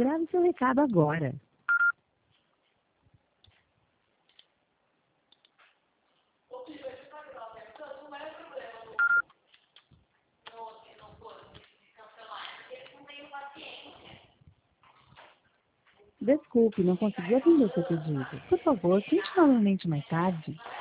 Grave seu recado agora. Desculpe, não consegui atender seu pedido. Por favor, tente novamente mais tarde.